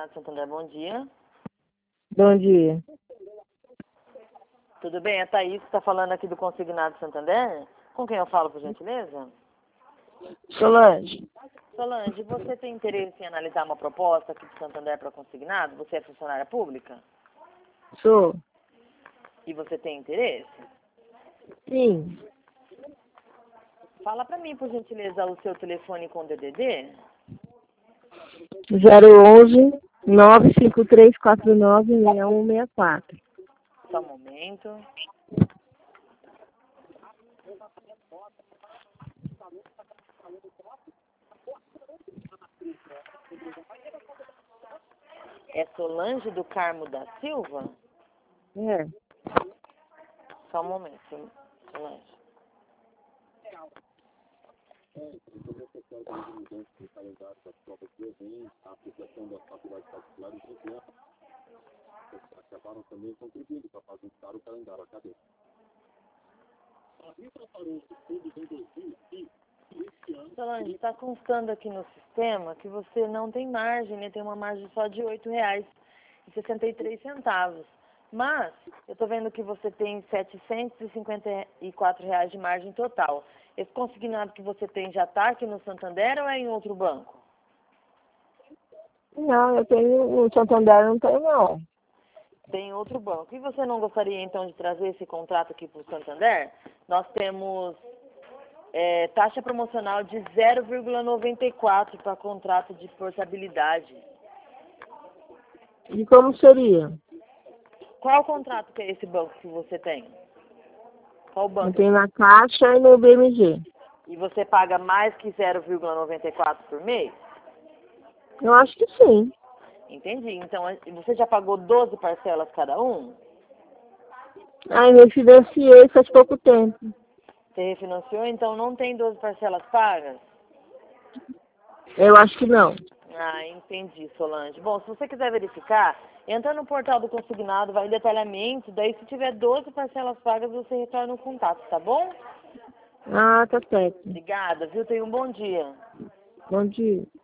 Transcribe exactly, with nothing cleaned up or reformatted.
Consignado Santander, bom dia. Bom dia. Tudo bem? É a Thaís que está falando aqui do Consignado Santander. Com quem eu falo, por gentileza? Solange. Solange, você tem interesse em analisar uma proposta aqui do Santander para consignado? Você é funcionária pública? Sou. E você tem interesse? Sim. Fala para mim, por gentileza, o seu telefone com D D D. zero onze, nove cinco três quatro nove, seis um seis quatro. Só um momento. É Solange do Carmo da Silva? É. Só um momento, Solange. Acabaram também contribuindo para facilitar o calendário acadêmico. Solange, está constando aqui no sistema que você não tem margem, né? Tem uma margem só de oito reais e sessenta e três centavos. Mas eu estou vendo que você tem setecentos e cinquenta e quatro reais de margem total. Esse consignado que você tem já está aqui no Santander ou é em outro banco? Não, eu tenho, no Santander não tenho não. Tem em outro banco. E você não gostaria então de trazer esse contrato aqui para o Santander? Nós temos é, taxa promocional de zero vírgula noventa e quatro para contrato de portabilidade. E como seria? Qual contrato que é esse banco que você tem? Qual Eu banco? tenho na Caixa e no B M G. E você paga mais que zero vírgula noventa e quatro por mês? Eu acho que sim. Entendi. Então, você já pagou doze parcelas cada um? Aí me financiei faz pouco tempo. Você refinanciou, então não tem doze parcelas pagas? Eu acho que não. Ah, entendi, Solange. Bom, se você quiser verificar, entra no portal do consignado, vai em detalhamento, daí se tiver doze parcelas pagas, você retorna o contato, tá bom? Ah, tá certo. Obrigada, viu? Tenha um bom dia. Bom dia.